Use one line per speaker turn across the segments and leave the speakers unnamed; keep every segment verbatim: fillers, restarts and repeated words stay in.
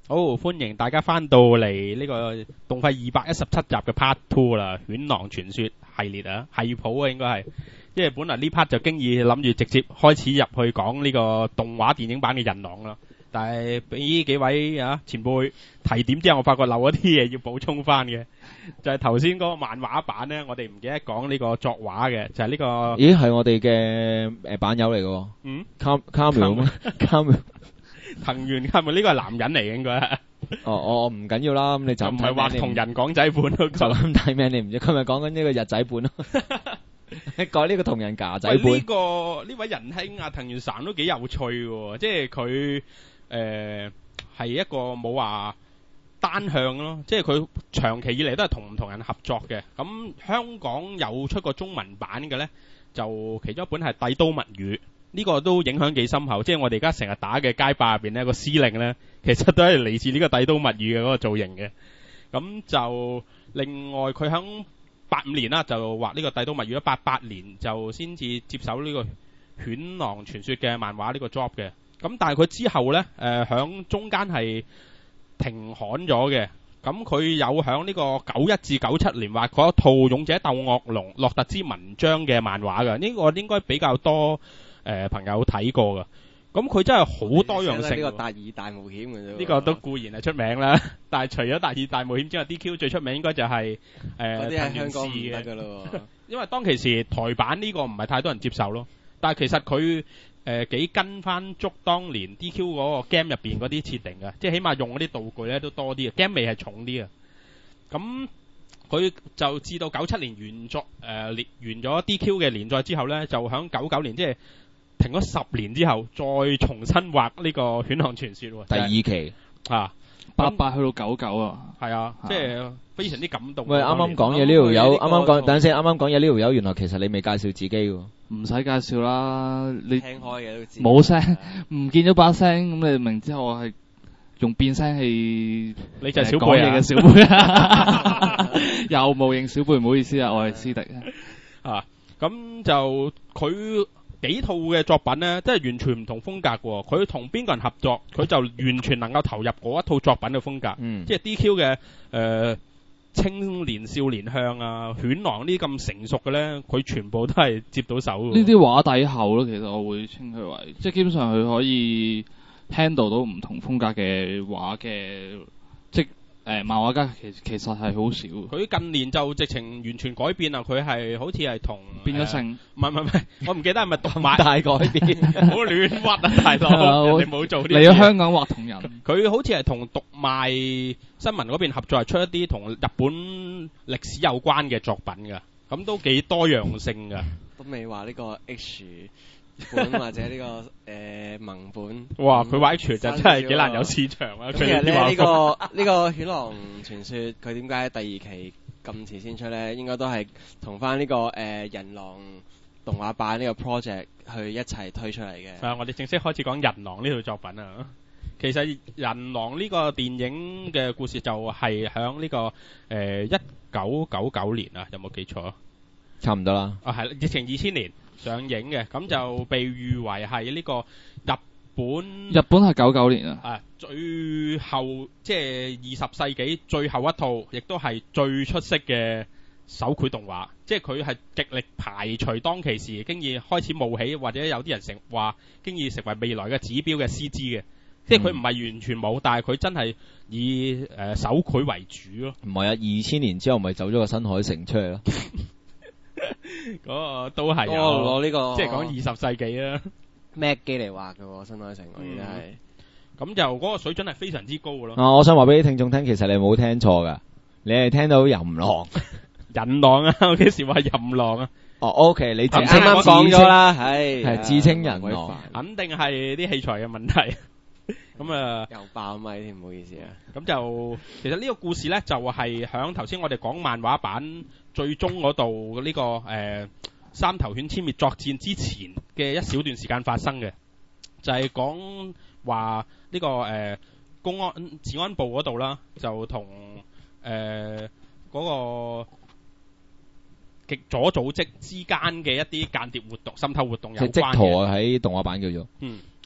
好，歡迎大家翻到嚟呢個動費二百一十七集嘅 Part Two 啦，犬狼傳說系列啊，係譜啊應該係，因為本來呢 part 就經已諗住直接開始入去講呢個動畫電影版嘅人狼啦，但係俾幾位啊前輩提點之後，我發覺漏一啲嘢要補充翻嘅，就係頭先嗰個漫畫版呢，我哋唔記得講呢個作畫嘅，就係呢個，
咦係我哋嘅誒版友嚟嘅喎，
嗯，
卡卡繆咩？卡繆。
藤原係咪呢個係男人嚟嘅應該係？
哦哦唔緊要啦，咁你就
唔係畫同人港仔本嗰個，
就咁睇名你唔知，今日講緊呢個日仔本咯，改呢個同人架仔本。
呢個呢位仁兄啊，藤原神都幾有趣喎，即係佢誒係一個冇話單向咯，即係佢長期以嚟都係同唔同人合作嘅。咁香港有出過中文版嘅呢，就其中一本係《帝都物語》。呢個都影響幾深厚，即係我哋而家成日打嘅街霸入邊呢個司令呢，其實都係嚟自呢個帝都物語嘅嗰個造型嘅。咁就另外佢響八五年啦，就畫呢個帝都物語，八八年就先至接手呢個犬狼傳說嘅漫畫呢個 job 嘅。咁但係佢之後呢，誒響中間係停刊咗嘅。咁佢有響呢個九一至九七年畫嗰一套《勇者鬥惡龍》洛特之文章嘅漫畫嘅，呢個應該比較多。誒、呃、朋友睇過噶，咁佢真係好多樣性。
呢個達爾大冒險嘅啫。
呢個都固然係出名啦，但係除咗達爾大冒險之外 ，D Q 最出名應該就係誒藤原氏嘅。因為當其時台版呢個唔係太多人接受咯，但係其實佢誒幾跟翻足當年 D Q 嗰個 game 入邊嗰啲設定嘅，即係起碼用嗰啲道具咧都多啲嘅 game 味係重啲嘅。咁佢就至到九七年完作誒、呃、完咗 D Q 嘅連載之後咧，就響九九年即係。停咗十年之後，再重新畫呢個《犬狼傳說》
第二期
啊，
八八去到九九啊，
係啊，即係非常之感動。
喂，啱啱講嘢呢條友，啱啱講，等陣先，啱啱講嘢呢條友，原來其實你未介紹自己喎。
唔使介紹啦，你
聽開嘅都知。
冇聲，唔見咗把聲，咁你明之後我係用變聲器，
你就係小貝
嘅小貝啊，又冒認小貝，唔好意思啊，我係斯迪
啊。咁就佢。幾套嘅作品呢，真係完全唔同風格喎。佢同邊個人合作，佢就完全能夠投入嗰一套作品嘅風格。
嗯、
即係 D Q 嘅誒、呃、青年少年向啊，犬狼呢啲咁成熟嘅呢，佢全部都係接到手。
呢啲畫底後咯，其實我會稱佢為，即係基本上佢可以 handle 到唔同風格嘅畫嘅，即誒、呃、漫畫家其其實係好少。佢
近年就直情完全改變啦，佢係好似係同
變咗性。
唔係唔係唔係，我唔記得係咪動漫
大改變，
唔好亂畫啊大佬，你冇做呢啲。
嚟咗香港畫同人，
佢好似係同讀賣新聞嗰邊合作，係出一啲同日本歷史有關嘅作品㗎，咁都幾多樣性㗎。
都未話呢個 H 本或者呢、這個誒、呃、盟本。
哇！佢畫 H 就真係幾難有市場啊！
其實咧呢個呢個犬狼傳說，佢點解第二期咁遲先出咧？應該都係同翻呢個誒、呃、人狼動畫版呢個 project 去一齊推出嚟嘅。
係啊！我哋正式開始講人狼呢套作品啊！其實人狼呢個電影嘅故事就係響呢個誒一九九九年啊，有冇記錯？
差唔多啦。
啊係，疫情二千年。上映嘅，咁就被譽為係呢個日本
日本係九九年啊，
啊最後即係二十世紀最後一套，亦都係最出色嘅手繪動畫。即係佢係極力排除當其時經已開始冒起，或者有啲人成話經已成為未來嘅指標嘅 C G 嘅。即係佢唔係完全冇，但係佢真係以誒、呃、手繪為主咯。
唔係啊，二千年之後咪走咗個新海誠出嚟咯。
嗰個都係有
攞呢個，
即係講二十世紀啊
，Mac 機嚟畫嘅喎，新海誠我記得係。
咁就嗰個水準係非常之高嘅咯。
啊，我想話俾啲聽眾聽，其實你冇聽錯㗎，你係聽到淫狼，
人狼啊！我幾時話淫狼啊？
哦 ，OK，你
啱啱講咗啦，係
係自稱人狼，
肯定係啲器材嘅問題。咁啊，
又爆咪添，唔好意思啊。
咁就其實呢個故事咧，就係響頭先我哋講漫畫版最終嗰度呢個誒、呃、三頭犬殲滅作戰之前嘅一小段時間發生嘅，就係講話呢個誒、呃、公安治安部嗰度啦，就同誒嗰個極左組織之間嘅一啲間諜活動、滲透活動有關嘅。
即係即圖喺動畫版叫做。
嗯。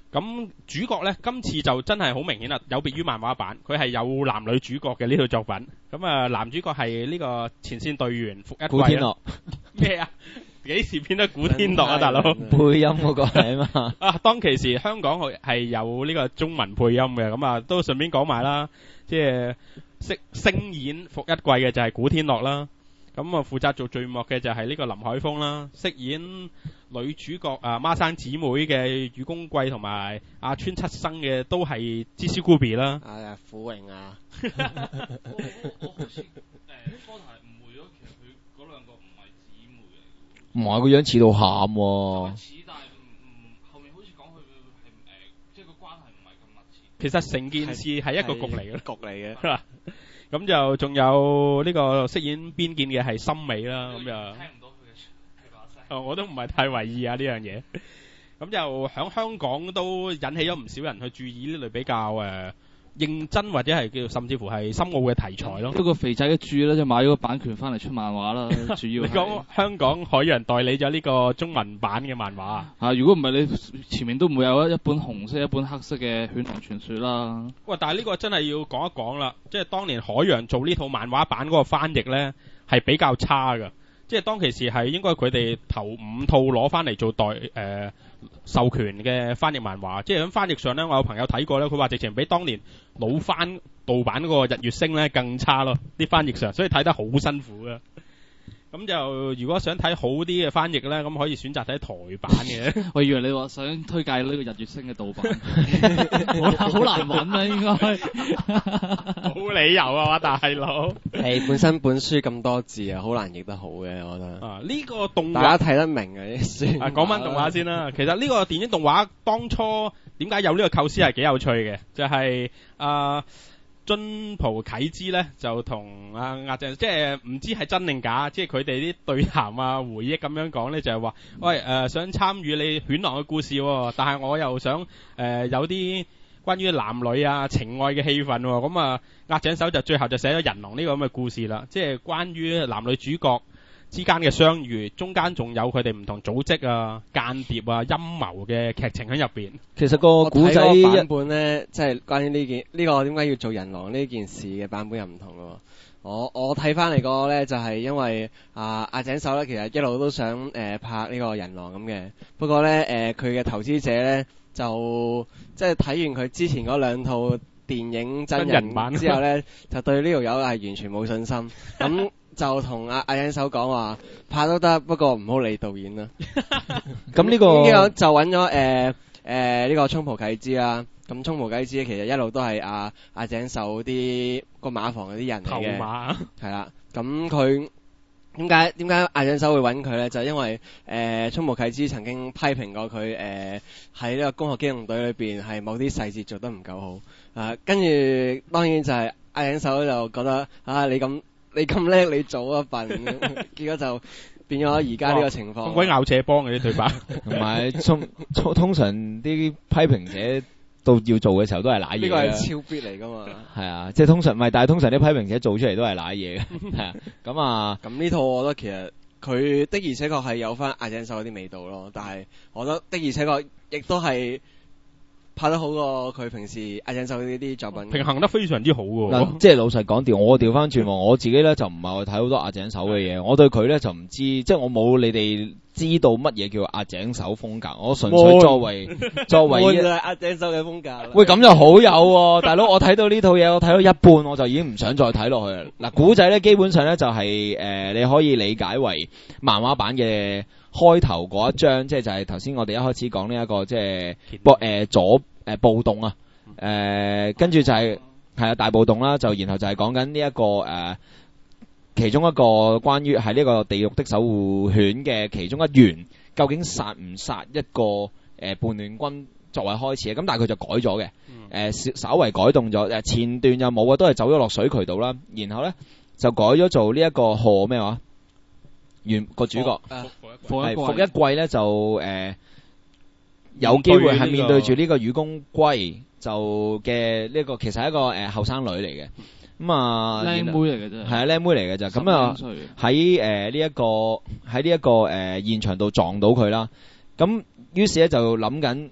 咁主角咧，今次就真係好明顯啦，有別於漫畫版，佢係有男女主角嘅呢套作品。咁啊，男主角係呢個前線隊員福一
古天樂
咩啊？幾時變得古天樂啊，大佬？
配音嗰個係啊嘛。
啊，當其時香港係有呢個中文配音嘅，咁啊都順便講埋啦，即係飾聲演福一貴嘅就係古天樂啦。咁啊，負責做序幕嘅就係呢個林海峰啦，飾演女主角啊孖生姊妹嘅雨宮貴同埋阿川七生嘅都係芝斯古比啦。
啊，虎榮啊，
我我我好似誒初頭係誤會咗，其實佢嗰兩個唔係姊妹嚟嘅。
唔係個樣似到喊喎。
似，但係唔唔後面好似講佢係誒，即係個關係唔係咁密切。
其實成件事係一個局嚟嘅，
局嚟嘅。
咁就仲有呢個飾演邊劍嘅係森美啦，咁就
聽唔到佢嘅佢把聲。
哦，我都唔係太為意啊呢樣嘢。咁就喺香港都引起咗唔少人去注意呢類比較誒、呃、認真或者係叫甚至乎係深奧嘅題材咯。
不過肥仔嘅注咧就買咗個版權翻嚟出漫畫啦，主要。
你講香港海洋代理咗呢個中文版嘅漫畫啊？
啊，如果唔係你前面都唔會有一本紅色、一本黑色嘅《犬狼傳說》啦。
喂，但係呢個真係要講一講啦，即係當年海洋做呢套漫畫版嗰個翻譯咧係比較差㗎。即係當其時係應該佢哋頭五套攞翻嚟做代誒、呃、授權嘅翻譯漫畫，即係喺翻譯上咧，我有朋友睇過咧，佢話直情比當年老翻盜版嗰個日月星咧更差咯，啲翻譯上，所以睇得好辛苦㗎。咁就如果想睇好啲嘅翻譯咧，咁可以選擇睇台版嘅。
我以為你話想推介呢個日月星嘅盜版，好好難揾啊，應該。
冇理由啊，大佬。
係本身本書咁多字啊，好難譯得好嘅，我覺得。
啊，呢、這個動畫
大家睇得明啊啲書。
啊，講翻動畫先啦。其實呢個電影動畫當初點解有呢個構思係幾有趣嘅，就係、是、啊。津浦啟之咧就同阿阿鄭，即係唔知係真定假，即係佢哋啲對談啊、回憶咁樣講咧，就係、是、話，喂誒、呃、想參與你犬狼嘅故事、哦，但係我又想誒、呃、有啲關於男女啊情愛嘅氣氛喎、哦，咁啊押井守就最後就寫咗人狼呢個咁嘅故事啦，即係關於男女主角之間嘅相遇，中間仲有佢哋唔同組織啊、間諜啊、陰謀嘅劇情喺入邊。
其實個古仔一
版本咧，即係關於呢件呢、這個點解要做人狼呢件事嘅版本又唔同咯。我我睇翻嚟嗰個咧，就係、是、因為啊押井守咧，其實一路都想誒、呃、拍呢個人狼咁嘅。不過咧誒，佢、呃、嘅投資者咧就即係睇完佢之前嗰兩套電影真人，真人版之後咧，就對呢條友係完全冇信心。咁就同阿押井守講話拍都得，不過唔好理導演啦。
咁呢、這個
呢個就揾咗誒誒呢個松浦啟之啦。咁松浦啟之其實一路都係阿押井守啲個馬房嗰啲人嚟嘅。頭馬係啦。咁佢點解點解押井守會揾佢咧？就係、因為誒、呃、松浦啟之曾經批評過佢誒喺呢個攻殼機動隊裏邊係某啲細節做得唔夠好。啊，跟住當然就係押井守就覺得啊你咁。你咁叻，你做一份，結果就變咗而家呢個情況。咁鬼
咬斜幫嘅啲對白，
同埋通通常啲批評者到要做嘅時候都係瀨嘢。呢
個係超必嚟噶嘛？
係啊，即係通常唔係，但係通常啲批評者做出嚟都係瀨嘢嘅。係啊，咁啊，
咁呢套我覺得其實佢的而且確係有翻押井守嗰啲味道咯，但係我覺得的而且確亦都係。拍得好過佢平時押井守呢啲作品，
平衡得非常之好喎。
嗱，即係老實講，調我調翻轉，我自己咧就唔係去睇好多押井守嘅嘢，我對佢咧就唔知，即係我冇你哋知道乜嘢叫押井守風格，我純粹作為作為
押井守嘅風格。
喂，咁就好有喎，大佬，我睇到呢套嘢，我睇到一半我就已經唔想再睇落去啦。嗱，古仔咧基本上咧就係、是、誒、呃，你可以理解為漫畫版嘅開頭嗰一章，即係就係頭先我哋一開始講呢一個即係誒、呃、左。誒、呃，暴動啊！誒、呃，跟住就係係啊大暴動啦，就然後就係講緊呢一個誒、呃，其中一個關於係呢個地獄的守護犬嘅其中一員，究竟殺唔殺一個誒、呃、叛亂軍作為開始啊？咁但係佢就改咗嘅，誒、呃，稍稍為改動咗，誒，前段就冇啊，都係走咗落水渠道啦，然後咧就改咗做呢一個賀咩話，原個主角係福一貴咧就誒。呃有機會係面對住呢個雨宮歸就嘅呢個，其實係一個誒後生女嚟嘅，咁啊
靚妹嚟嘅啫，係
啊靚妹嚟嘅啫，咁啊喺誒呢一個喺呢一個誒現場度撞到佢啦，咁於是咧就諗緊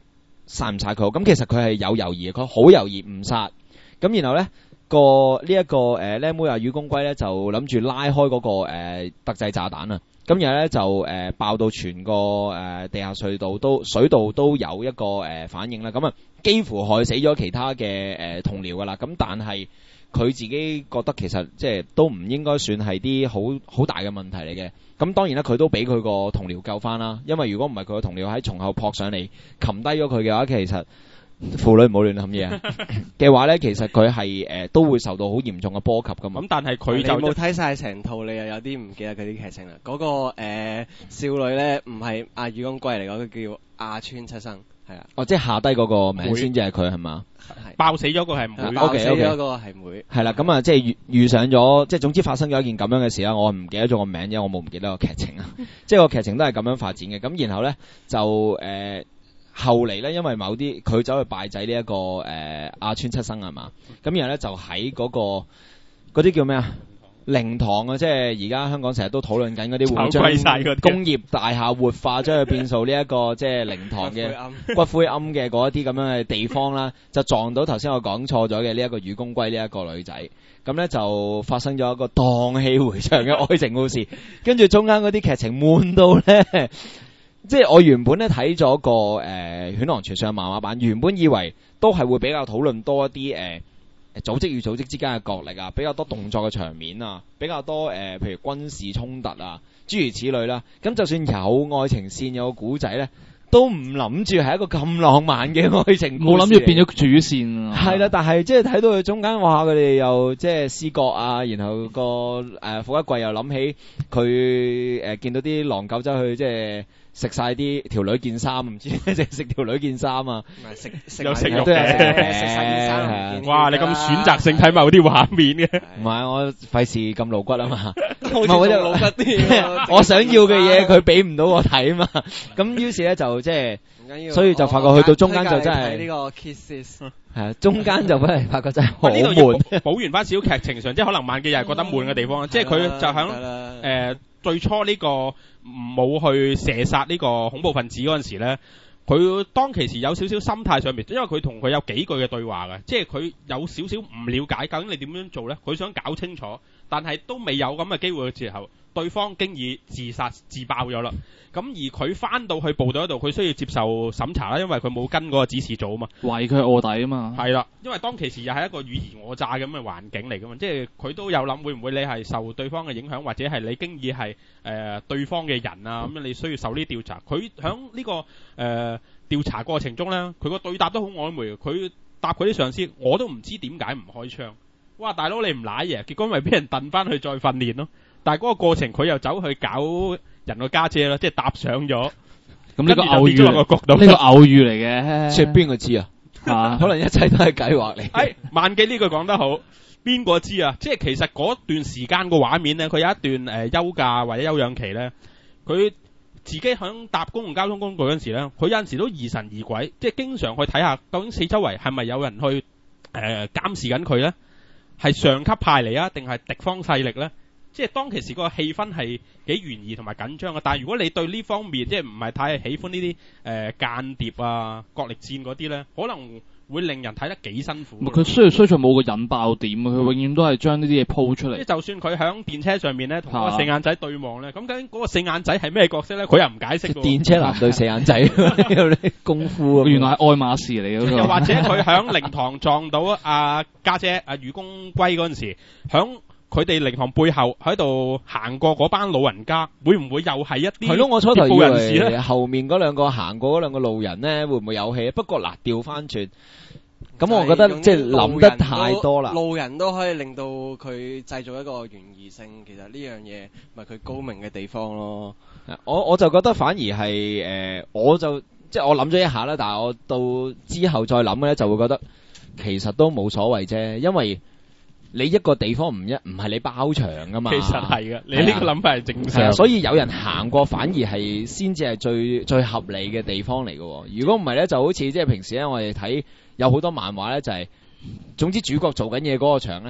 殺唔殺佢好？咁其實佢係有猶豫，佢好猶豫唔殺。咁然後咧個呢一個誒靚妹啊雨公龜咧就諗住拉開嗰、那個誒、呃、特製炸彈啊。咁然後咧就誒、呃、爆到全個誒、呃、地下隧道都水道都有一個誒、呃、反應啦。咁啊幾乎害死咗其他嘅誒、呃、同僚噶啦。咁但係佢自己覺得其實即係都唔應該算係啲好好大嘅問題嚟嘅。咁當然啦，佢都俾佢個同僚救翻啦。因為如果唔係佢個同僚喺從後撲上嚟擒低咗佢嘅話，其實婦女唔好亂諗嘢啊嘅話咧，其實佢係誒都會受到好嚴重嘅波及噶嘛。
咁但係佢就
冇睇晒成套，你又有啲唔記得佢啲劇情啦。嗰、那個誒、呃、少女咧，唔係阿雨公龜嚟講，佢叫阿川七生，係啊。
哦，即係下低嗰個名先至係佢係嘛？
爆死咗個係妹，
爆死咗個係妹。
係啦，咁啊，即係遇遇上咗，即係總之發生咗一件咁樣嘅事啦。我唔記得咗個名，因為我冇唔記得個劇情啊。即係個劇情都係咁樣發展嘅。咁然後咧就誒、呃、後嚟咧，因為某啲佢走去拜祭呢、這、一個誒阿、呃、川七生係嘛？咁然後咧就喺嗰、那個嗰啲叫咩啊？靈堂啊，即係而家香港成日都討論緊嗰啲會將工業大廈活化，將佢變做呢一個即係靈堂嘅骨灰龕嘅嗰一啲咁樣嘅地方啦，就撞到頭先我講錯咗嘅呢一個雨公龜呢一個女仔，咁咧就發生咗一個蕩氣迴腸嘅愛情故事，跟住中間嗰啲劇情悶到咧，即係我原本咧睇咗個誒、呃《犬狼傳說》嘅漫畫版，原本以為都係會比較討論多一啲誒。呃組織與組織之間嘅角力啊，比較多動作嘅場面啊，比較多誒、呃，譬如軍事衝突啊，諸如此類啦。咁就算有愛情線有個古仔咧，都唔諗住係一個咁浪漫嘅愛情故事，
冇諗住變咗主線。
係啦，但係即係睇到佢中間話佢哋又即係思覺啊，然後個誒富一貴又諗起佢誒、呃、見到啲狼狗走去即係。食晒啲條女件衫，唔知食食條女件衫啊！
食食
有食肉
嘅，
嘅，
食晒件衫。
哇！你咁選擇性睇某啲畫面嘅，
唔係我費事咁露骨啊嘛，
唔係我就露骨啲。
我想要嘅嘢佢俾唔到我睇啊嘛，咁於是咧就即係，所以就發覺去到中間就真係
呢個 Kisses
係啊，中間就真係發覺真係好
悶。補完翻少劇情上，即係可能萬記又係覺得悶嘅地方，即係佢就響誒最初呢個。冇去射殺呢個恐怖分子嗰陣時咧，佢當其時有少少心態上面，因為佢同佢有幾句嘅對話嘅，即係佢有少少唔了解究竟你點樣做咧，佢想搞清楚，但係都未有咁嘅機會嘅時候，對方經已自殺自爆咗啦。咁而佢翻到去部隊嗰度，佢需要接受審查啦，因為佢冇跟嗰個指示做啊嘛，
懷疑佢係臥底啊嘛。係
啦，因為當其時又係一個語言訛詐咁嘅環境嚟噶嘛，即係佢都有諗會唔會你係受對方嘅影響，或者係你經已係誒、呃、對方嘅人啊，咁樣你需要受呢啲調查。佢響呢個誒、呃、調查過程中咧，佢個對答都好曖昧。佢答佢啲上司，我都唔知點解唔開槍。哇，大佬你唔瀨嘢，結果咪俾人掟翻去再訓練咯。但係嗰個過程佢又走去搞人個家姐啦，即係搭上咗。
咁呢個偶遇，呢個偶遇嚟嘅，
即係邊個知啊？可能一切都係計劃嚟。
誒，萬記呢句講得好，邊個知啊？即係其實嗰段時間個畫面咧，佢有一段誒休假或者休養期咧，佢自己響搭公共交通工具嗰陣時咧，佢有陣時都疑神疑鬼，即係經常去睇下究竟四周圍係咪有人去誒監視緊佢咧？係上級派嚟啊，定係敵方勢力咧？即係當其時個氣氛係幾懸疑同埋緊張嘅，但係如果你對呢方面即係唔係太喜歡呢啲誒間諜啊、角力戰嗰啲咧，可能會令人睇得幾辛苦。
佢雖然雖然冇個引爆點，佢永遠都係將呢啲嘢鋪出嚟。即係
就算佢響電車上面咧，同嗰個四眼仔對望咧，咁究竟嗰個四眼仔係咩角色咧？佢又唔解釋。
電車男對四眼仔，有啲功夫。
原來係愛馬仕嚟嘅。
又或者佢響靈堂撞到阿家姐阿雨公龜嗰陣時，響佢哋靈堂背後喺度行過嗰班老人家，會唔會又係一啲？
係咯，我初頭以為後面嗰兩個行過嗰兩個路人咧，會唔會有戲？不過嗱，調翻轉，咁我覺得即係諗得太多啦。
路人都可以令到佢製造一個懸疑性，其實呢樣嘢咪佢高明嘅地方咯。
我我就覺得反而係誒、呃，我就即係我諗咗一下啦，但係我到之後再諗咧，就會覺得其實都冇所謂啫，因為你一個地方唔一唔係你包場噶嘛，
其實係嘅，你呢個諗法係正常，
所以有人行過反而係先至係最最合理嘅地方嚟嘅。如果唔係咧，就好似即係平時咧，我哋睇有好多漫畫咧，就係、是、總之主角做緊嘢嗰個場咧，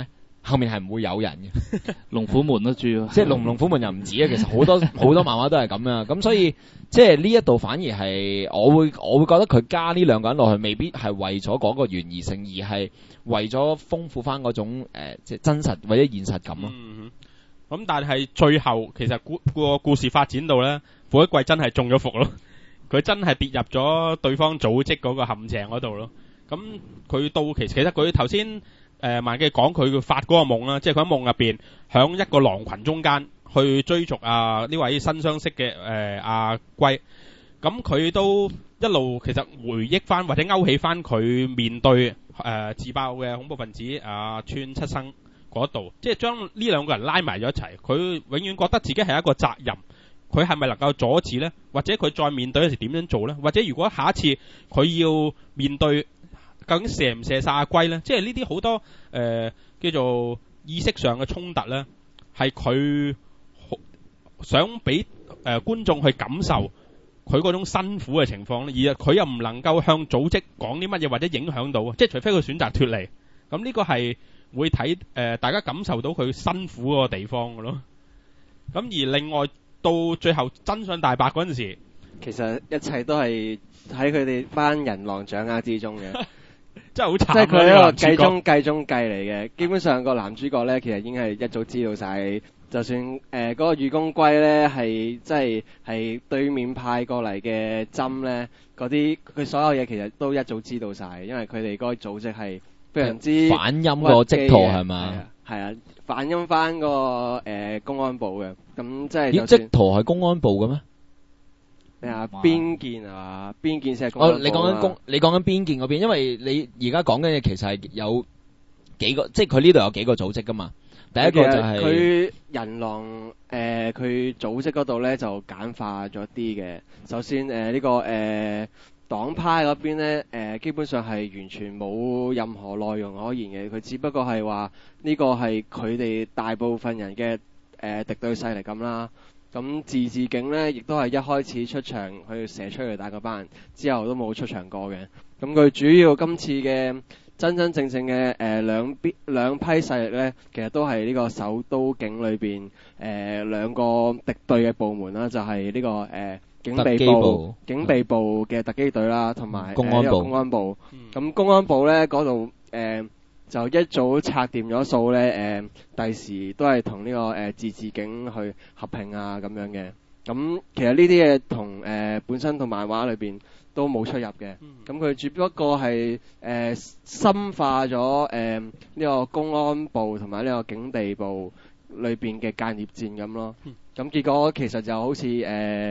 後面係唔會有人嘅。
龍虎門都住啊，
即係龍龍虎門又唔止啊，其實好多好多漫畫都係咁啊，咁所以即係呢一度反而係我會我會覺得佢加呢兩個人落去，未必係為咗講個懸疑性，而係為咗豐富翻嗰種誒、呃、即係真實或者現實感咯。
嗯，咁但係最後其實故個故事發展到咧，富一貴真係中咗伏咯，佢真係跌入咗對方組織嗰個陷阱嗰度咯。咁佢到其其實佢頭先。誒萬記講佢發嗰個夢啦，即係佢喺夢入邊，響一個狼群中間去追逐啊呢位新相識嘅誒阿龜，咁佢都一路其實回憶翻或者勾起翻佢面對誒、呃、自爆嘅恐怖分子阿川七生嗰度，即係將呢兩個人拉埋咗一齊，佢永遠覺得自己係一個責任，佢係咪能夠阻止呢？或者佢再面對嗰時點樣做呢？或者如果下一次佢要面對？究竟射唔射殺阿龜呢？即係呢啲好多誒、呃、叫做意識上嘅衝突呢，係佢想俾誒、呃、觀眾去感受佢嗰種辛苦嘅情況，而佢又唔能夠向組織講啲乜嘢或者影響到，即係除非佢選擇脫離。咁呢個係會睇誒、呃、大家感受到佢辛苦嗰個地方嘅咯。咁而另外到最後真相大白嗰陣時，
其實一切都係喺佢哋班人狼掌握之中嘅。
真係好慘，
即係佢係一個計中計中計嚟嘅。基本上個男主角咧，其實已經係一早知道晒。就算誒嗰、呃那個御公龜咧係即係係對面派過嚟嘅針咧，嗰啲佢所有嘢其實都一早知道晒，因為佢哋嗰個組織係非常之
反音個職圖係嘛？
係啊，反音翻個誒、呃、公安部嘅。咁即係
咦？職圖係公安部嘅咩？
咩啊？邊件啊？邊件先係公安部啊？
哦，你講緊公，你講緊邊件嗰邊？因為你而家講緊嘅其實係有幾個，即係佢呢度有幾個組織噶嘛。第一個就係、是、
佢人狼誒，佢、呃、組織嗰度咧就簡化咗啲嘅。首先誒呢、呃這個誒、呃、黨派嗰邊咧誒，基本上係完全冇任何內容可言嘅。佢只不過係話呢個係佢哋大部分人嘅誒、呃、敵對勢力咁啦。咁自治警咧，亦都係一開始出場去射出嚟打嗰班人，之後都冇出場過嘅。咁佢主要今次嘅真真正正嘅誒、呃、兩邊兩批勢力咧，其實都係呢個首都警裏邊誒兩個敵對嘅部門啦，就係、是、呢、這個誒、呃、警備部、部警備部嘅特機隊啦，同埋公安部。呃、公安部咁、嗯、公安部咧嗰度誒就一早拆掂咗數咧，誒、呃、第時都係同呢個誒、呃、自治警去合併啊咁樣嘅。咁其實呢啲嘢同誒本身同漫畫裏邊都冇出入嘅。咁佢、嗯、只不過係誒、呃、深化咗誒呢個公安部同埋呢個警備部裏邊嘅間諜戰咁咯。咁、嗯、結果其實就好似誒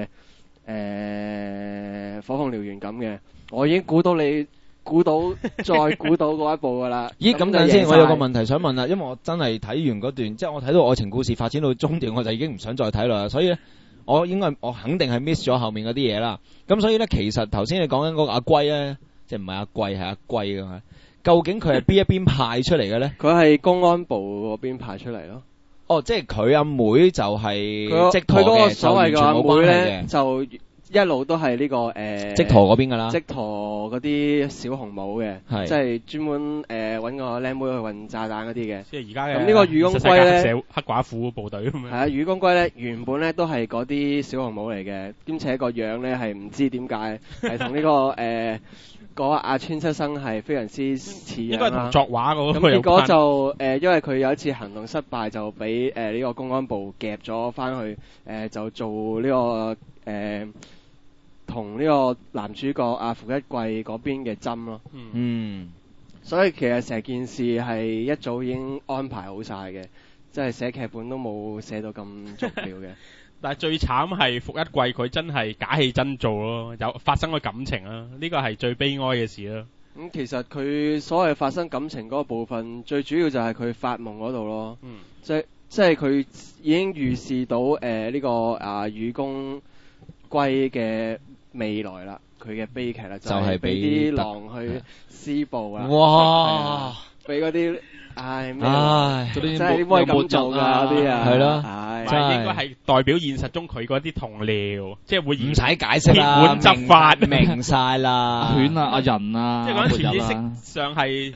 誒火鳳燎原咁嘅。我已經估到你。估到再估到嗰一步噶啦。咦，咁等先，
我有個問題想問啦，因為我真係睇完嗰段，即係我睇到愛情故事發展到中段，我就已經唔想再睇啦。所以咧，我應該我肯定係 miss 咗後面嗰啲嘢啦。咁所以咧，其實頭先你講緊嗰個阿龜咧，即係唔係阿龜係阿龜噶嘛？究竟佢係邊一邊派出嚟嘅咧？
佢係公安部嗰邊派出嚟咯。
哦，即係佢阿妹就係職陀
嘅，佢嗰個
所
謂嘅阿妹咧就。一路都係呢、這個誒，
職陀嗰邊㗎啦，
職陀嗰啲小紅帽嘅，即係專門誒揾、呃、個靚妹去運炸彈嗰啲嘅。即係而家嘅。咁呢個御公龜咧，
黑寡婦部隊咁樣。係
啊，御公龜咧原本咧都係嗰啲小紅帽嚟嘅，兼且個樣咧係唔知點解係同呢個誒嗰、呃、阿川七生係非常之似樣啦。應該同作畫嗰個有關。咁結果就誒、呃，因為佢有一次行動失敗，就俾誒呢個公安部夾咗翻去，誒、呃、就做呢、這個誒。呃同呢個男主角阿福一貴嗰邊嘅針咯，嗯，所以其實成件事係一早已經安排好晒嘅，即係寫劇本都冇寫到咁足料嘅。
但係最慘係福一貴佢真係假戲真做咯，有發生咗感情啦，呢個係最悲哀嘅事啦。
咁、嗯、其實佢所謂發生感情嗰個部分，最主要就係佢發夢嗰度咯，嗯，即即係佢已經預示到誒呢、呃這個啊御公龜嘅未來啦，佢嘅悲劇啦，就係俾啲狼去施暴啊！哇！俾嗰啲唉咩？唉，嗰啲真係點可以咁做㗎？嗰啲啊，係咯，
係真係應該係代表現實中佢嗰啲同僚，即係會
唔使解釋啦，
鐵腕執法
明晒啦，
犬啊、阿人啊，
即係講緊潛意識上係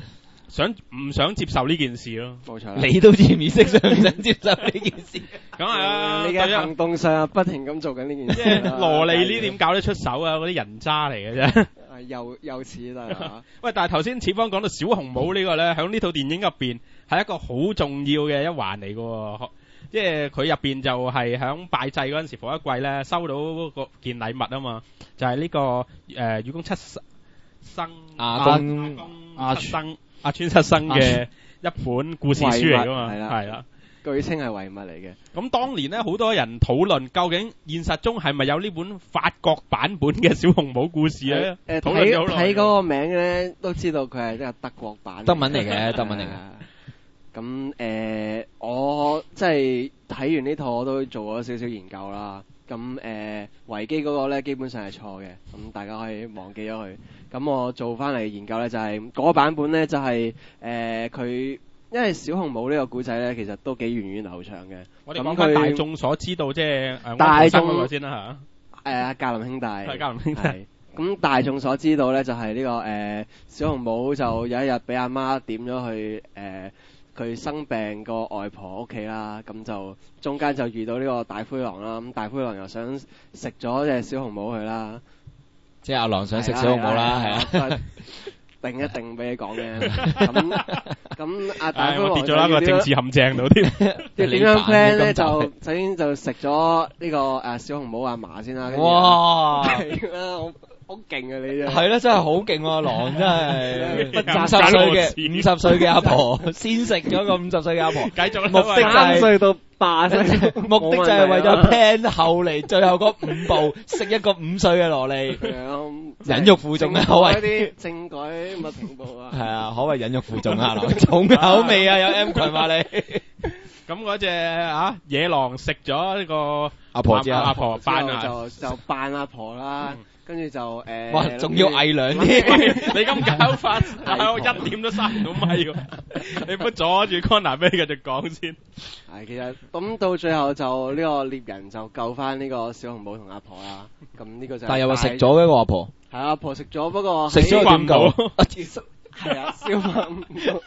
想唔想接受呢件事咯？
冇錯啦。
你都知唔識想唔想接受呢件事？
梗係啦，
你嘅行動上不停咁做緊呢件
即
事啦。
係蘿莉呢點搞得出手啊？嗰啲人渣嚟嘅啫。
係又又似啦。
喂，但係頭先似方講到小紅帽呢個咧，喺呢套電影入邊係一個好重要嘅一環嚟嘅喎。即係佢入邊就係響拜祭嗰陣時，霍一貴咧收到嗰件禮物啊嘛，就係呢個誒愚公七生
阿公
阿七生阿川七生嘅一本故事書嚟噶嘛，
係啦，
係啦，
據稱係遺物嚟嘅。
咁當年咧好多人討論究竟現實中係咪有呢本法國版本嘅小紅帽故事咧？
誒
討論咗好耐
睇睇嗰個名咧，都知道佢係一個德國版。
德文嚟嘅，德文嚟嘅。
咁誒、呃，我即係睇完呢套，我都做咗少少研究啦。咁誒，維基嗰個咧基本上係錯嘅，咁大家可以忘記咗佢。咁我做翻嚟研究咧，就係、是、嗰、那個版本咧，就係誒佢，因為小紅帽呢個古仔咧，其實都幾源遠流長嘅。
我哋講翻大眾所知道，即係誒
大眾
嗰個先啦嚇。
誒格林兄弟。
係格林兄弟。
咁大眾所知道咧，就係、是、呢、這個誒、呃、小紅帽就有一日俾阿媽點咗去誒。呃佢生病個外婆屋企啦，咁就中間就遇到呢個大灰狼啦，咁大灰狼又想食咗隻小紅帽佢啦，
即係阿狼想食小紅帽啦，係啊，
定一定俾你講嘅。咁咁阿大灰狼
我跌咗啦個政治陷阱度添。
即係點樣 plan 咧？就首先就食咗呢個誒小紅帽阿嫲先啦。
哇！
係啦，好好勁啊你啫。
係啦，真係好勁喎，狼真係五十歲嘅五十歲嘅阿婆，先食咗個五十歲嘅阿婆，
繼續
目的就係
歲到八歲，
目的就係為咗 plan 後嚟最後嗰五步食一個五歲嘅蘿莉，忍辱負重啊！可謂
啲政改乜程度啊？
係啊，可謂忍辱負重啊！狼重口味啊，有 M 群話你。
咁
嗰隻啊野狼食咗呢個
阿婆之後，
阿婆扮啊，
就就扮阿婆啦。跟住就誒，
哇！仲要偽娘添，
你咁搞法，我一點都閂唔到咪喎！你唔好阻住 Connor 俾你繼續講先。
係其實咁到最後就呢個獵人就救翻呢個小紅帽同阿婆啦。咁呢個就
但係又話食咗嘅個阿婆，
係阿婆食咗，不過
食咗點救？
係啊，消化唔到。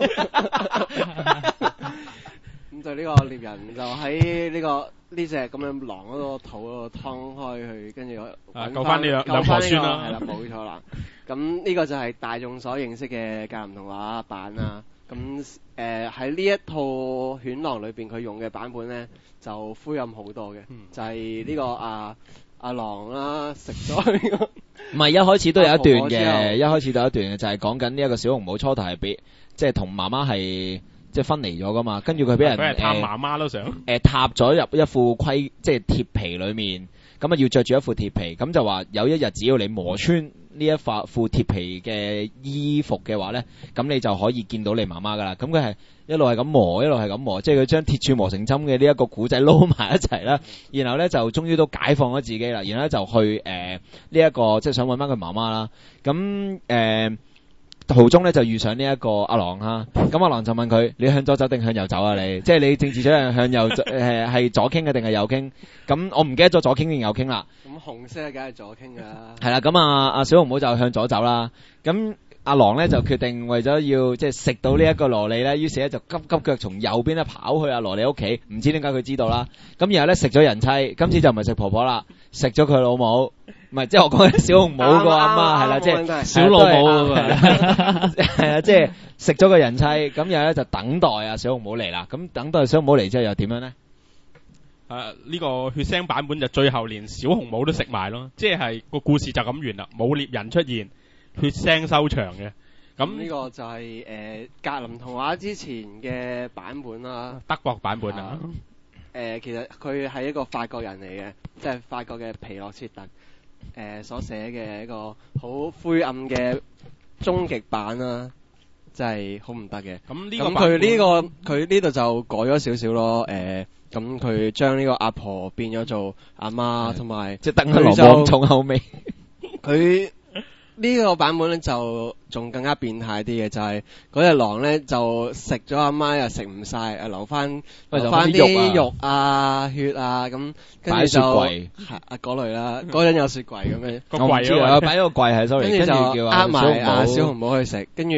咁就呢個獵人就喺呢個呢隻咁樣狼嗰個肚嗰度劏開佢，跟住
救翻呢兩兩婆孫啦。
係啦，冇錯啦。咁呢個就係大眾所認識嘅格林童話版啦。咁誒喺呢一套犬狼裏邊，佢用嘅版本咧就灰暗好多嘅，就係呢個阿阿狼啦食咗呢個。
唔係一開始都有一段嘅，一開始都有一段嘅，就係講緊呢一個小紅帽初頭係俾即係同媽媽係。即係分離咗噶嘛，跟住佢俾人
誒探媽媽都想
誒踏咗入一副盔，即係鐵皮裏面，咁啊要着住一副鐵皮，咁就話有一日只要你磨穿呢一副副鐵皮嘅衣服嘅話咧，咁你就可以見到你媽媽噶啦。咁佢係一路係咁磨，一路係咁磨，即係佢將鐵柱磨成針嘅呢一個古仔撈埋一齊啦。然後咧就終於都解放咗自己啦，然後咧就去誒呢一個即係想搵翻佢媽媽啦。咁誒。呃途中咧就遇上呢一個阿狼啦，咁阿狼就問佢：你向左走定向右走啊？你即係你政治取向向右誒係左傾嘅定係右傾？咁我唔記得咗左傾定右傾啦。
咁紅色梗係左傾噶啦。
係啦，咁啊阿小紅帽就向左走啦。咁阿狼咧就決定為咗要即係食到呢一個蘿莉咧，於是咧就急急腳從右邊咧跑去阿蘿莉屋企，唔知點解佢知道啦。咁然後咧食咗人妻，今次就唔係食婆婆啦，食咗佢老母。唔係，即係我講緊小紅帽個阿媽係啦，即係
小老母啊嘛，
係啊，即係食咗個人妻，咁然後咧就等待啊小紅帽嚟啦。咁等待小紅帽嚟之後又點樣咧？
誒呢個血腥版本就最後連小紅帽都食埋咯，即係個故事就咁完啦，冇獵人出現，血腥收場嘅。咁
呢個就係誒格林童話之前嘅版本啦，
德國版本啊。
誒其實佢係一個法國人嚟嘅，即係法國嘅皮諾切特。誒、呃、所寫嘅一個好灰暗嘅終極版啦，真係好唔得嘅。
咁呢個
咁佢呢個佢呢度就改咗少少咯。誒咁佢將呢個阿婆變咗做阿媽，同埋
即係等佢落重口味。
佢呢個版本咧就仲更加變態啲嘅，就係嗰隻狼咧就食咗阿媽又食唔晒，誒留翻留翻啲肉啊血啊咁，跟住就係啊嗰類啦，嗰陣有雪櫃咁樣，
個櫃
啊，擺咗個櫃係 sorry，
跟住就
叫
呃埋阿小紅帽去食，跟住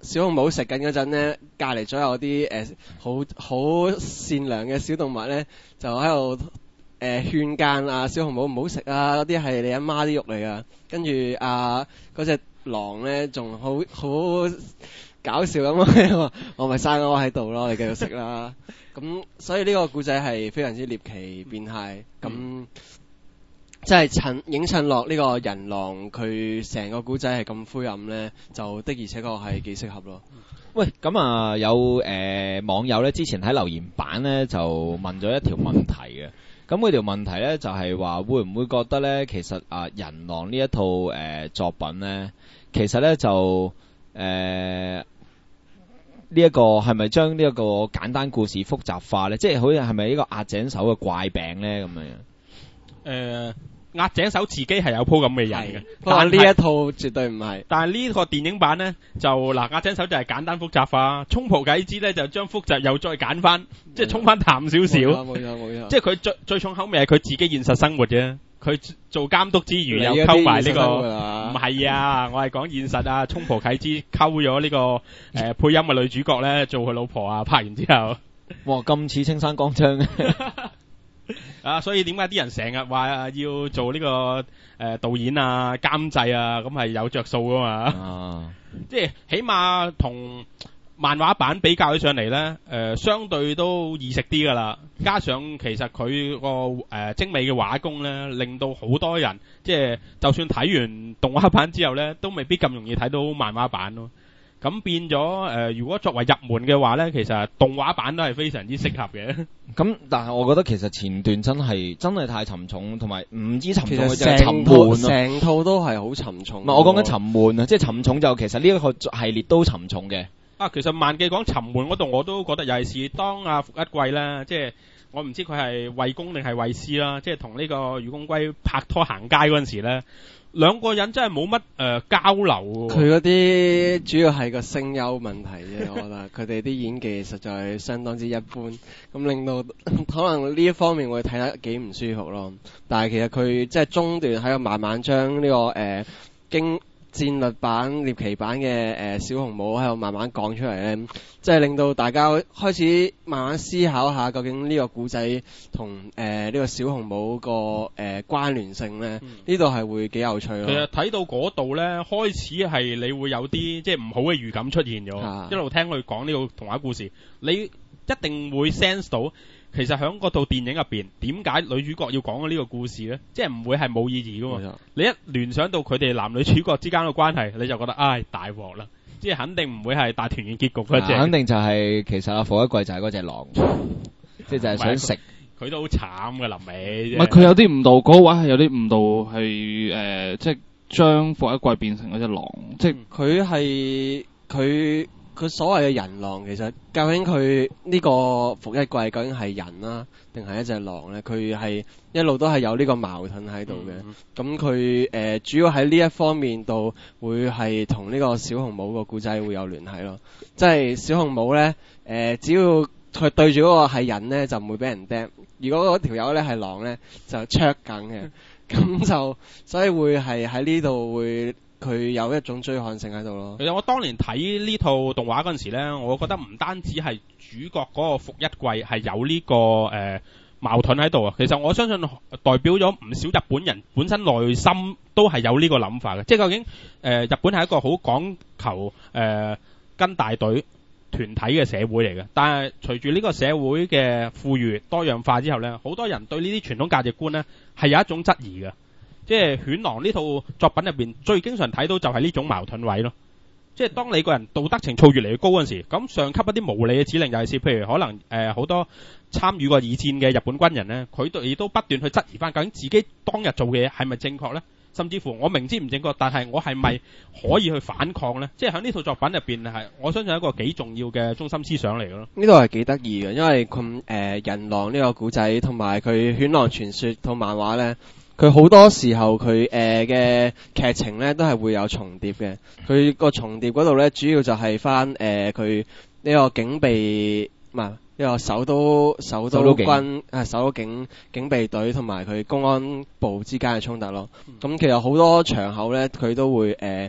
小紅帽食緊嗰陣咧，隔離左右啲誒好好善良嘅小動物咧，就喺度誒勸諫啊小紅帽唔好食啊，嗰啲係你阿媽啲肉嚟噶。跟住啊嗰隻狼咧仲好好搞笑咁話，我咪生咗我喺度咯，你繼續食啦。咁所以呢個故仔係非常之獵奇變態，咁、嗯、即係襯影襯落呢個人狼佢成個故仔係咁灰暗咧，就的而且確係幾適合咯。
喂，咁啊有誒、呃、網友咧之前喺留言板咧就問咗一條問題嘅，咁嗰條問題咧就係、是、話會唔會覺得咧其實啊人狼呢一套誒、呃、作品咧，其實咧就誒。呃呢、這、一個係咪將呢一個簡單故事複雜化咧？即係好似係咪呢個押井守嘅怪病咧咁樣？誒、
呃，押井守自己係有鋪咁嘅人嘅，
但係呢一套絕對唔係。
但係呢個電影版咧，就嗱押井守就係簡單複雜化，沖蒲啟之咧就將複雜又再揀翻，即係沖翻淡少少。
冇錯冇錯，
即係佢最最重口味係佢自己現實生活啫。佢做監督之餘又溝埋呢個，唔係啊！我係講現實啊！沖蒲啟之溝咗呢個誒、呃、配音嘅女主角咧，做佢老婆啊！拍完之後，
哇咁似青山剛昌
啊！所以點解啲人成日話要做呢、這個誒、呃、導演啊、監製啊，咁係有着數噶嘛？啊、即係起碼同漫畫版比較起上嚟咧，誒、呃、相對都易食啲噶啦。加上其實佢個誒精美嘅畫工咧，令到好多人即係就算睇完動畫版之後咧，都未必咁容易睇到漫畫版咯。咁變咗誒、呃，如果作為入門嘅話咧，其實動畫版都係非常之適合嘅。咁
但係我覺得其實前段真係真係太沉重，同埋唔知沉重嘅就
係
沉悶咯。
成套都係好沉重。
唔係我講緊沉悶啊，即係沉重就其實呢一個系列都沉重嘅。
啊，其實萬記講沉悶嗰度我都覺得尤其是當阿福一貴咧，即係我唔知佢係魏公定係魏師啦，即係同呢個雨公龜拍拖行街嗰陣時咧，兩個人真係冇乜誒交流。
佢嗰啲主要係個聲優問題啫，我覺得佢哋啲演技實在係相當之一般，咁令到可能呢一方面會睇得幾唔舒服咯。但係其實佢即係中段喺度慢慢將呢、這個誒、呃、經。戰略版、獵奇版嘅誒、呃、小紅帽喺度慢慢講出嚟咧，即係令到大家開始慢慢思考下，究竟呢個古仔同誒呢個小紅帽個誒、呃、關聯性咧，呢度係會幾有趣咯。
其實睇到嗰度咧，開始係你會有啲即係唔好嘅預感出現咗，啊、一路聽佢講呢個童話故事，你一定會 sense 到。其實喺嗰套電影入邊，點解女主角要講呢個故事呢？即係唔會係冇意義噶嘛？你一聯想到佢哋男女主角之間嘅關係，你就覺得唉大鑊啦！即係肯定唔會係大團圓結局嗰隻、啊。
肯定就係、是、其實阿火一貴就係嗰隻狼，即係就係想食。
佢都好慘噶臨尾。
唔係佢有啲誤導，嗰位係有啲誤導，係誒、呃、即係將火一貴變成嗰隻狼，即係
佢係佢。佢所謂嘅人狼，其實究竟佢呢個伏一貴究竟係人啦、啊，定係一隻狼咧？佢係一路都係有呢個矛盾喺度嘅。咁佢誒主要喺呢一方面度，會係同呢個小紅帽個故仔會有聯繫咯。即係小紅帽咧，誒、呃、只要佢對住嗰個係人咧，就唔會俾人釘；如果嗰條友咧係狼咧，就灼緊嘅。咁就所以會係喺呢度會。佢有一種追看性喺度咯。
其實我當年睇呢套動畫嗰陣時咧，我覺得唔單止係主角嗰個伏一貴係有呢、這個誒、呃、矛盾喺度啊。其實我相信代表咗唔少日本人本身內心都係有呢個諗法嘅。即係究竟誒、呃、日本係一個好講求誒、呃、跟大隊團體嘅社會嚟嘅，但係隨住呢個社會嘅富裕多樣化之後咧，好多人對呢啲傳統價值觀咧係有一種質疑嘅。即係犬狼呢套作品入邊最經常睇到就係呢種矛盾位咯。即係當你個人道德情操越嚟越高嗰陣時，咁上級一啲無理嘅指令，尤其是譬如可能誒好、呃、多參與過二戰嘅日本軍人咧，佢哋都不斷去質疑翻究竟自己當日做嘅嘢係咪正確咧？甚至乎我明知唔正確，但係我係咪可以去反抗咧？即係喺呢套作品入邊係，我相信係一個幾重要嘅中心思想嚟嘅咯。
呢度係幾得意嘅，因為佢誒、呃、人狼呢個古仔同埋佢犬狼傳說套漫畫咧。佢好多時候佢誒嘅劇情咧都係會有重疊嘅，佢個重疊嗰度咧主要就係翻誒佢呢個警備唔係呢個首都首都軍啊首都警警備隊同埋佢公安部之間嘅衝突咯。咁、嗯、其實好多場口咧佢都會誒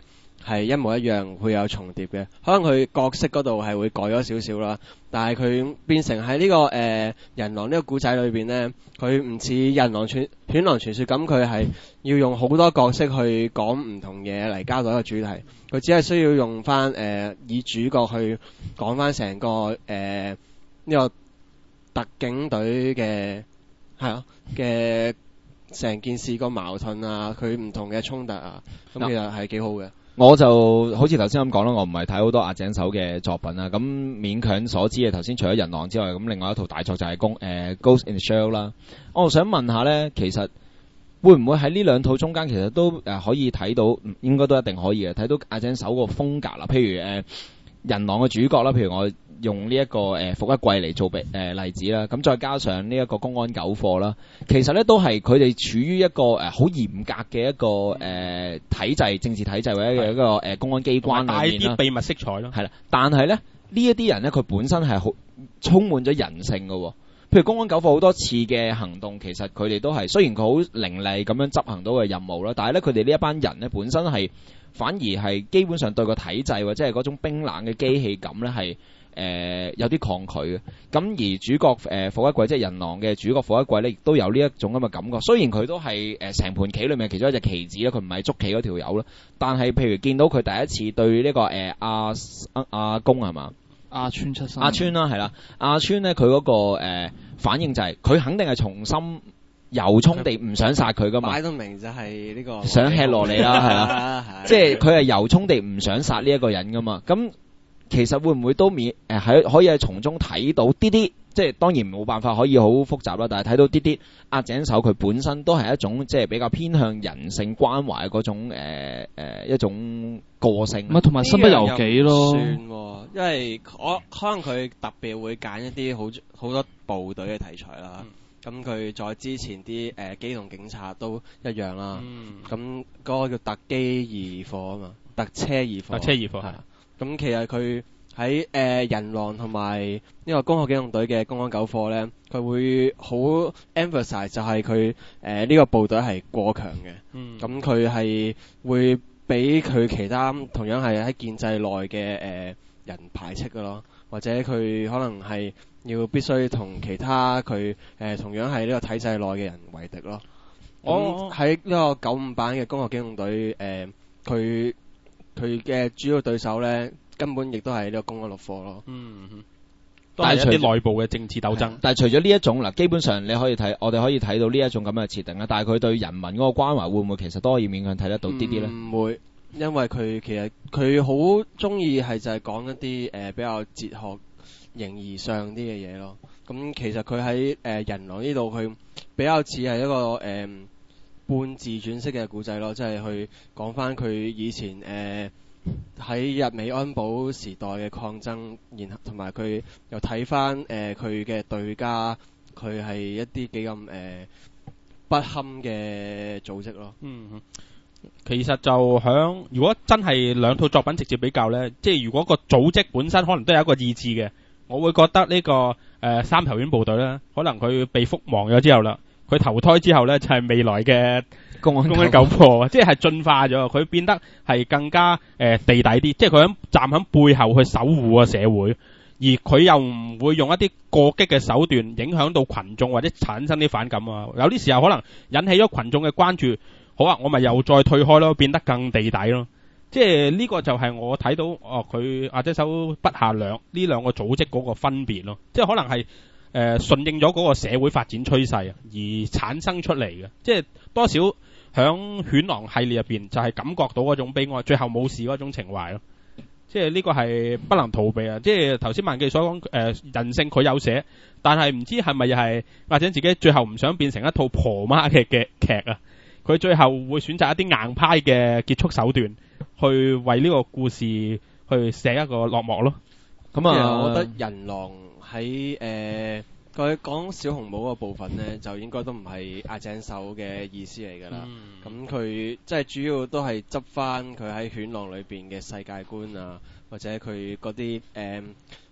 係一模一樣，會有重疊嘅。可能佢角色嗰度係會改咗少少啦，但係佢變成喺呢、這個誒、呃、人狼呢個故仔裏邊呢，佢唔似人狼傳犬狼傳說咁，佢係要用好多角色去講唔同嘢嚟交代一個主題。佢只係需要用翻誒、呃、以主角去講翻成個誒呢、呃這個特警隊嘅係咯嘅成件事個矛盾啊，佢唔同嘅衝突啊，咁其實係幾好嘅。
我就好似頭先咁講啦，我唔係睇好多押井守嘅作品啦，咁勉強所知嘅頭先除咗人狼之外，咁另外一套大作就係公誒 Ghost in the Shell 啦。我想問下咧，其實會唔會喺呢兩套中間其實都誒可以睇到，應該都一定可以嘅，睇到押井守個風格啦。譬如誒、呃、人狼嘅主角啦，譬如我用呢、這、一個誒福一貴嚟做比誒、呃、例子啦，咁再加上呢一個公安九課啦，其實咧都係佢哋處於一個誒好嚴格嘅一個誒、呃、體制、政治體制或者一個誒、呃、公安機關裏面啦，
帶啲秘密色彩咯。
係啦，但係咧呢一啲人咧，佢本身係好充滿咗人性嘅。譬如公安九課好多次嘅行動，其實佢哋都係雖然佢好凌厲咁樣執行到嘅任務啦，但係咧佢哋呢一班人咧本身係反而係基本上對個體制或者係嗰種冰冷嘅機器感咧係。誒、呃、有啲抗拒嘅，咁而主角誒火一貴即係人狼嘅主角火一貴咧，亦都有呢一種咁嘅感覺。雖然佢都係誒成盤棋裏面其中一隻棋子啦，佢唔係捉棋嗰條友啦，但係譬如見到佢第一次對呢、這個誒阿阿阿公係嘛？
阿川七三。
阿川啦係啦，阿川咧佢嗰個、呃、反應就係、是、佢肯定係從心由衷地唔想殺佢噶嘛。
擺到明就係呢個
想吃落嚟啦，係啦，即係佢係由衷地唔想殺呢一個人噶嘛，咁。其實會唔會都免誒喺可以喺從中睇到啲啲，即係當然冇辦法可以好複雜啦，但係睇到啲啲押井守佢本身都係一種即係比較偏向人性關懷嗰種誒誒、呃呃、一種個性。
咪同埋身不由己咯。
算，因為我可能佢特別會揀一啲好好多部隊嘅題材啦。咁佢再之前啲誒、呃、機動警察都一樣啦。咁嗰、嗯、個叫特機二課啊嘛，特車二課。特車二課係。咁其實佢喺誒人狼同埋呢個攻殼機動隊嘅公安九課咧，佢會好 emphasize 就係佢誒呢個部隊係過強嘅。咁佢係會俾佢其他同樣係喺建制內嘅誒、呃、人排斥㗎咯，或者佢可能係要必須同其他佢誒、呃、同樣係呢個體制內嘅人為敵咯。咁喺呢個九五版嘅攻殼機動隊誒佢。呃佢嘅主要對手咧，根本亦都係呢個公安六課咯。嗯，
但係一啲內部嘅政治鬥爭。
但係除咗呢一種嗱，基本上你可以睇，我哋可以睇到呢一種咁嘅設定啦。但係佢對人民嗰個關懷會唔會其實都可以勉強睇得到啲啲咧？
唔會，因為佢其實佢好中意係就係講一啲誒、呃、比較哲學形而上啲嘅嘢咯。咁其實佢喺誒人狼呢度，佢比較似係一個誒。呃半自傳式嘅古仔咯，即係去講翻佢以前誒喺、呃、日美安保時代嘅抗爭，然後同埋佢又睇翻誒佢嘅對家，佢係一啲幾咁誒不堪嘅組織咯。
嗯，其實就響如果真係兩套作品直接比較呢，即係如果個組織本身可能都有一個意志嘅，我會覺得呢、這個誒、呃、三頭犬部隊啦，可能佢被覆亡咗之後啦。佢投胎之後咧，就係、是、未來嘅公安公安九課，即係進化咗，佢變得係更加誒、呃、地底啲，即係佢喺站喺背後去守護個社會，而佢又唔會用一啲過激嘅手段影響到群眾或者產生啲反感啊。有啲時候可能引起咗群眾嘅關注，好啊，我咪又再退開咯，變得更地底咯。即係呢個就係我睇到哦，佢押井守筆下兩呢兩個組織嗰個分別咯，即係可能係。誒、呃、順應咗嗰個社會發展趨勢啊，而產生出嚟嘅，即係多少響犬狼系列入邊就係感覺到嗰種悲哀，最後冇事嗰種情懷咯。即係呢個係不能逃避啊！即係頭先萬記所講誒、呃、人性佢有寫，但係唔知係咪又係或者自己最後唔想變成一套婆媽嘅嘅劇啊？佢最後會選擇一啲硬派嘅結束手段，去為呢個故事去寫一個落幕咯。
咁啊，我覺得人狼。喺誒佢講小紅帽個部分咧，就應該都唔係押井守嘅意思嚟㗎啦。咁佢即係主要都係執翻佢喺犬狼裏邊嘅世界觀啊，或者佢嗰啲誒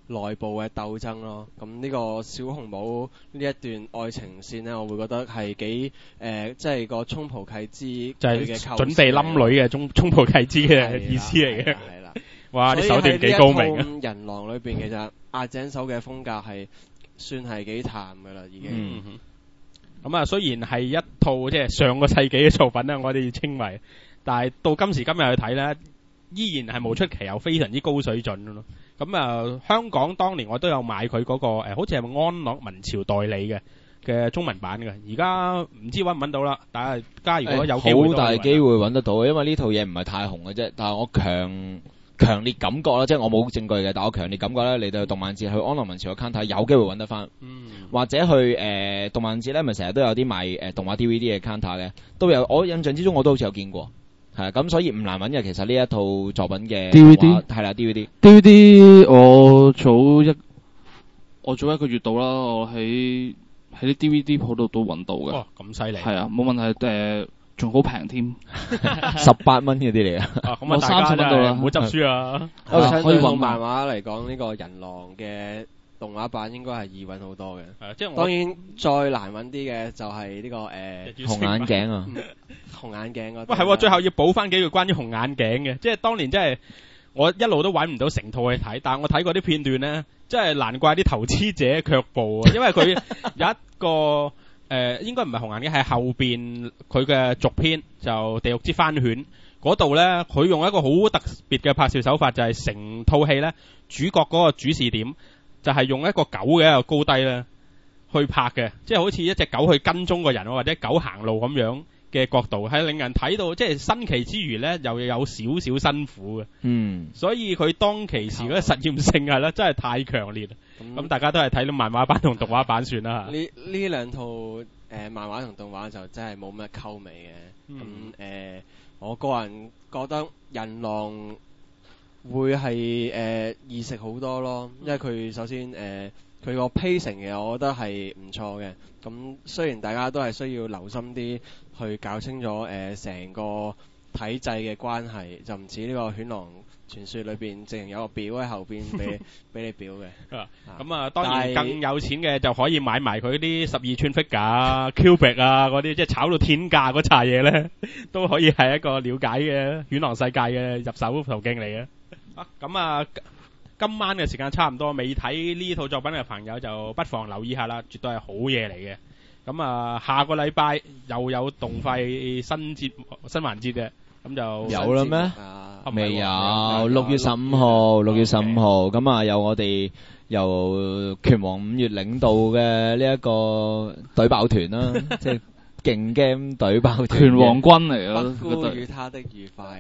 內部嘅鬥爭咯。咁呢個小紅帽呢一段愛情線呢，我會覺得係幾誒、呃，即係個衝蒲契之
就係
佢嘅構
準備冧女嘅衝衝蒲契之嘅意思嚟嘅。
係啦，
哇！啲手段幾高明啊！
人狼裏邊其實押井守嘅風格係算係幾淡㗎啦，已經。
嗯咁啊，雖然係一套即係上個世紀嘅作品咧，我哋稱為，但係到今時今日去睇咧，依然係無出奇又非常之高水準咯。咁啊，香港當年我都有買佢嗰、那個、呃、好似係咪安樂文潮代理嘅嘅中文版嘅，而家唔知揾唔揾到啦。大家如果有機會，
好大機會揾得到，因為呢套嘢唔係太紅嘅啫。但係我強強烈感覺啦，即係我冇證據嘅，但我強烈感覺咧，你到動漫節去安樂文潮嘅 account 睇，有機會揾得翻。
嗯，
或者去誒、呃、動漫節咧，咪成日都有啲賣誒、呃、動畫 D V D 嘅 counter 嘅，都有。我印象之中我都好似有見過，係咁，所以唔難揾嘅。其實呢一套作品嘅
D V D
係啦 D V D
D V D 我早一我早一個月到啦，我喺喺啲 D V D 鋪度都揾到嘅。
哦，咁犀利。
係啊，冇問題誒，仲好平添，
十八蚊嗰啲嚟啊！
咁啊，
我
大家
三十蚊到啦
唔好執輸啊！
相對套
可以揾
漫畫嚟講，呢、這個人狼嘅動畫版應該係易揾好多嘅。
係即係我
當然再難揾啲嘅就係呢、這個誒、呃、
紅眼鏡啊！
紅眼鏡嗰。
喂，係喎，最後要補翻幾句關於紅眼鏡嘅，即係當年真係我一路都揾唔到成套去睇，但係我睇過啲片段咧，真係難怪啲投資者卻步啊！因為佢有一個誒、呃，應該唔係紅眼鏡，係後邊佢嘅續篇就《地獄之番犬》嗰度咧，佢用一個好特別嘅拍攝手法，就係成套戲咧主角嗰個主視點就係用一個狗嘅一個高低咧去拍嘅，即係好似一隻狗去跟蹤個人或者狗行路咁樣嘅角度，係令人睇到即係新奇之餘咧，又有少少辛苦嘅。
嗯，
所以佢當其時嗰個實驗性係咧，真係太強烈啦。咁、嗯、大家都係睇到漫畫版同動畫版算啦。
呢呢兩套誒、呃、漫畫同動畫就真係冇乜溝味嘅。咁誒、
嗯
呃，我個人覺得人狼會係誒、呃、易食好多咯，因為佢首先誒佢個 pacing 嘅，我覺得係唔錯嘅。咁雖然大家都係需要留心啲去搞清楚誒成、呃、個體制嘅關係，就唔似呢個犬狼傳說裏邊，淨係有個表喺後邊俾俾你表嘅。
啊，咁啊，當然更有錢嘅就可以買埋佢啲十二寸 figure 啊、cubic 啊嗰啲，即係炒到天價嗰扎嘢咧，都可以係一個了解嘅犬狼世界嘅入手途徑嚟嘅。啊，咁啊，今晚嘅時間差唔多，未睇呢套作品嘅朋友就不妨留意下啦，絕對係好嘢嚟嘅。咁啊，下個禮拜又有動廢新節新環節嘅。咁就
有啦咩？
啊、
未有，六月十五號，六月十五號，咁啊有我哋由拳王五月領導嘅呢一個隊爆團啦，即係勁 game 隊爆團。
拳王軍嚟咯，
不辜與他的愉快。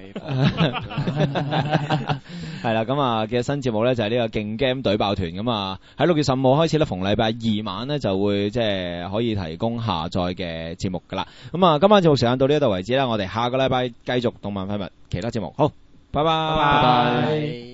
係啦，咁啊嘅新節目咧就係呢個勁 game 隊爆團，咁啊喺六月十五號開始咧，逢禮拜二晚咧就會即係可以提供下載嘅節目噶啦。咁啊今晚節目時間到呢一度為止啦，我哋下個禮拜繼續動漫廢物其他節目，好，拜拜。
拜拜。